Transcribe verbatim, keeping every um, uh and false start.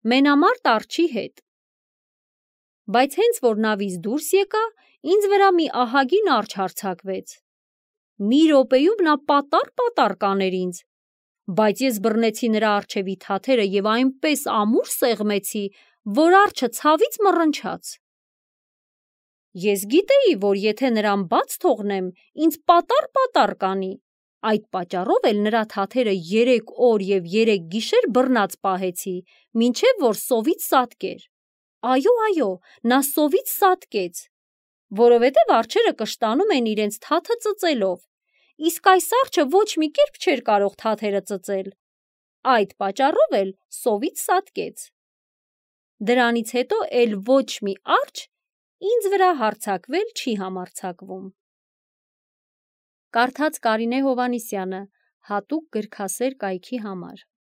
մենամարտ արջի հետ։ Բայց հենց որ նավից դուրս եկա, ինձ վրա մի ահագին արջ հարձակվեց։ Մի րոպեում նա պատառ-պատառ կաներ ինձ, բայց ես բռնեցի նրա առջևի թաթերը և այնպես ամուր սեղմեցի, որ արջը ցավից մռնչաց։ Ես գիտեի, որ եթե նրան բաց թողնեմ, ինձ պատառ-պատառ կանի, այդ պատճառով էլ նրա թաթերը երեք օր և երեք գիշեր բռնած պահեցի, մինչև որ սովից սատկեր։ Այո, այո, նա սովից սատկեց, որովհետև արջերը կշտանում են իրենց թաթը ծծելով, իսկ այս արջը ոչ մի կերպ չէր կարող թաթերը ծծել, այդ պատճառով էլ սովից սատկեց։ Դրանից հետո էլ ոչ մի արջ ինձ վրա հարձակվել չի համարձակվում։ Կարդաց Կարինե Հովհաննիսյանը, հատուկ գրքասեր կայքի համար։